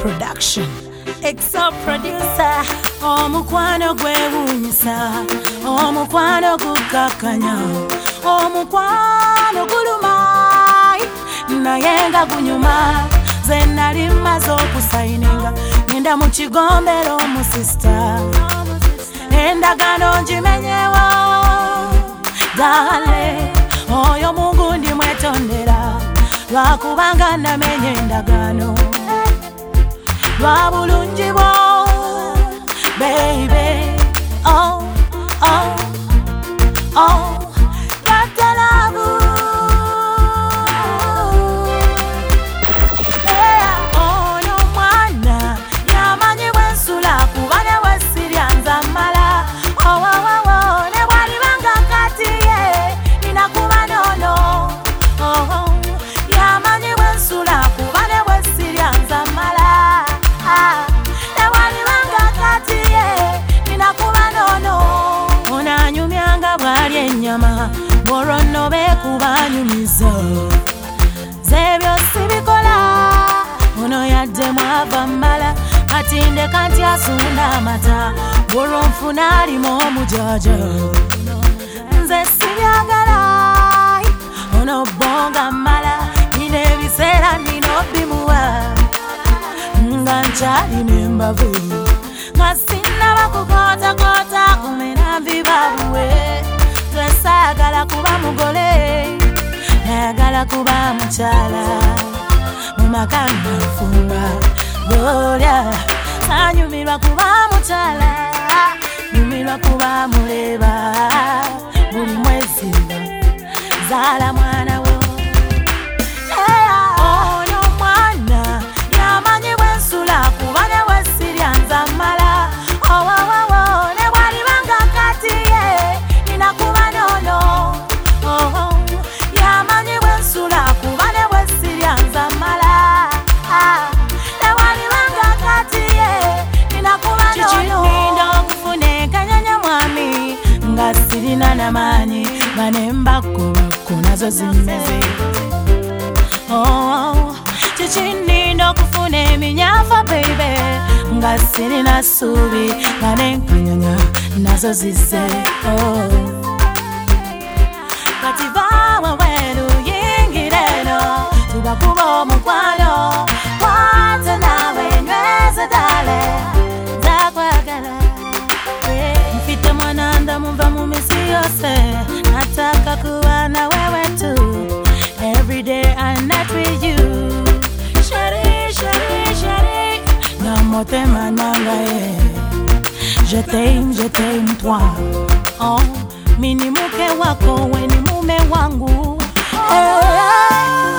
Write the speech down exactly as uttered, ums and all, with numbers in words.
Production. Exo producer. Omukwano gwe wunyisa, omukwano gukakanya, omukwano guluma, naye nga gunyuma. Ze nali maze okusayininga, ngenda mu kigombero mu sister, endagano ngimenyewo. Dale, oyo Mungu ndi mwetondera, lwakubanga namenye endagano, lwa bulungi bwo, baby. Oh, oh, oh, lwate love. Yeah, oyo mwana yamanyi bwensula kuba ne bwesirya nzamala. Oh, oh, oh, oh, ne bwalibanga kati ye ninakuba nono. Oh, oh, yamanyi bwensula kuba ne bwesirya nzamala. Ah, ne bwalibanga kati ye ninakuba nono. Onanyumyanga bwali ennyama, bw'olwo beekuba nyumiza. Zebyo sibikola, ono yadde mwava mmala, kati ndeka nti asunda amata, bw'olwo nfuna alimu omujaja. Nze sibyagala, ono bonga mmala, nina ebiseera nina obimuwa, nga nkyali n'embavu, nga sinnaba kukootakoota kumena nvibabuwe. Nze saagala kuba mugole, nayagala kuba mukyala, mu maka nfumba golya. Sanyumirwa kuba mukyala, nyumirwa kuba muleba, buli mwezi zaala mwana wo. Oyo mwana yamanyi bwensula kuba ne bwesirya nzamala. Oh, oh, oh, oh, ne bwalibanga kati ye ninakuba nono. Oh, oh, yamanyi bwensula kuba ne bwesirya nzamala. Ah, ne bwalibanga kati ye ninakuba nono. Kikinindo okufuna enkanyanya mwami, nga sirina n'amaanyi, nga n'embakobako nazo zimmeze. Oh, kikinindo okufuna eminyafa baby, nga sirina ssuubi, nga n'enkanyanya nazo zizze. Oh, kati bawe weru yingira eno, tubakuba omukwano, kwata nawe nyweze dale, nzakwagala. Mfite mwana ndamuva mu misi yose, nataka kuba na wewe tu, every day and night with you. Chérie, chérie, chérie, na motema nangaye, je t'aime, je t'aime toi. Oh, mini muke wako, we ni mume wangu. Hey.